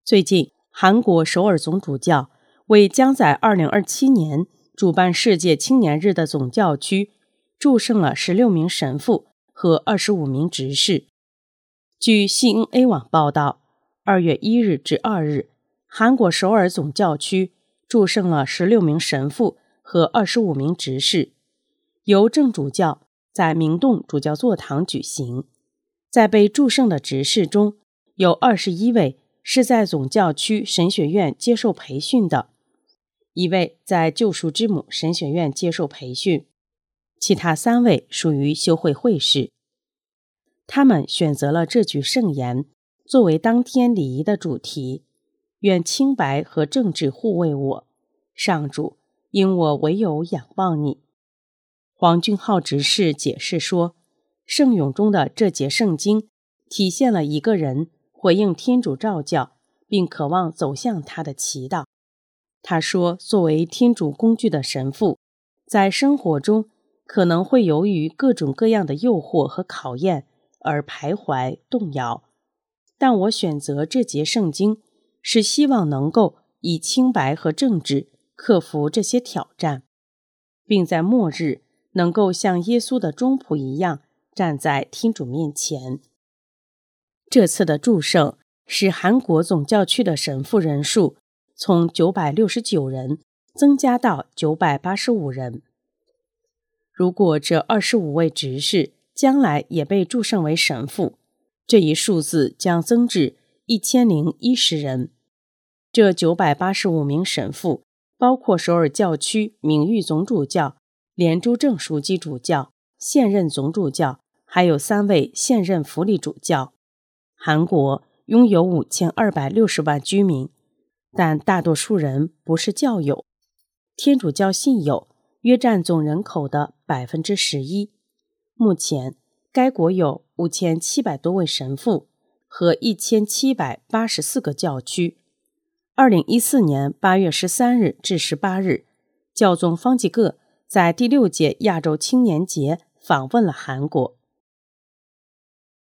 最近，韩国首尔总主教为将在2027年主办世界青年日的总教区祝圣了16名神父和25名执事。据 CNA 网报道，2月1日至2日，韩国首尔总教区祝圣了16名神父和25名执事，由正主教在明洞主教座堂举行。在被祝圣的执事中，有21位是在总教区神学院接受培训的，1位在救赎之母神学院接受培训，其他3位属于修会会士。他们选择了这句圣言作为当天礼仪的主题，愿清白和正直护卫我，上主，因我唯有仰望你。黄俊浩执事解释说，圣咏中的这节圣经体现了一个人回应天主召叫并渴望走向他的祈祷。他说，作为天主工具的神父，在生活中可能会由于各种各样的诱惑和考验而徘徊动摇，但我选择这节圣经是希望能够以清白和正直克服这些挑战，并在末日能够像耶稣的中仆一样站在天主面前。这次的祝圣使韩国总教区的神父人数从969人增加到985人。如果这25位执事将来也被祝圣为神父，这一数字将增至1010人。这985名神父包括首尔教区名誉总主教、连珠正枢机主教、现任总主教，还有3位现任辅理主教。韩国拥有5260万居民，但大多数人不是教友，天主教信友约占总人口的11%。目前，该国有5700多位神父和1784个教区。2014年8月13日至18日，教宗方济各在第6届亚洲青年节访问了韩国。